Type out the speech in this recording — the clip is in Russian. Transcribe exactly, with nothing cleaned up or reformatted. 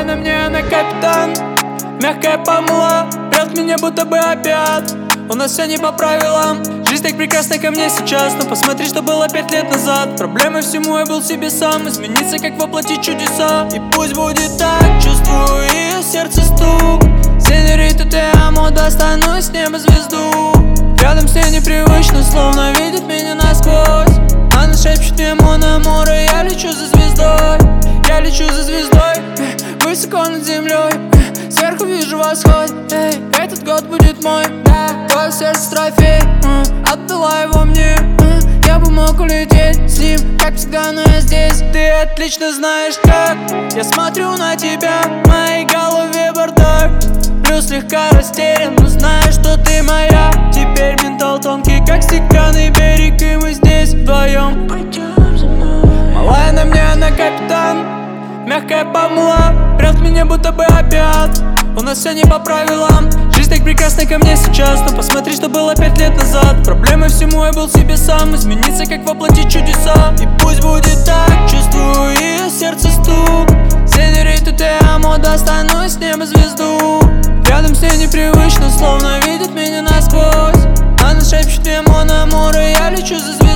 на мне она капитан, мягкая помыла, прет меня будто бы опять. У нас все не по правилам, жизнь так прекрасна ко мне сейчас. Но посмотри, что было пять лет назад. Проблемой всему я был себе сам. Измениться, как воплотить чудеса. И пусть будет так, чувствую ее сердце стук. Сеньорита, те амо, достану с неба звезду. Рядом с ней непривычно, словно видит меня насквозь. Она шепчет мне мон амор, и я лечу за звездой. Я лечу за звездой, высоко над землей. Сверху вижу восход, эй, этот год будет мой, да. Твое сердце трофей, uh, отдала его мне, uh, я бы мог улететь с ним, как всегда, но я здесь. Ты отлично знаешь как, я смотрю на тебя, в моей голове бардак. Плюс слегка растерян, но знаю, что ты моя. Теперь ментал тонкий, как стеклянный берег, и мы здесь вдвоем. Пойдем за мной. Малая на мне, она капитан, мягкая помыла, прет меня будто бы опять. У нас все не по правилам, жизнь так прекрасна ко мне сейчас. Но посмотри, что было пять лет назад. Проблемой всему я был себе сам. Измениться, как воплотить чудеса. И пусть будет так, чувствую ее сердце стук. Сеньорита, те амо, достану с неба звезду. Рядом с ней непривычно, словно видит меня насквозь. Она шепчет мне мон амор, и я лечу за звездой.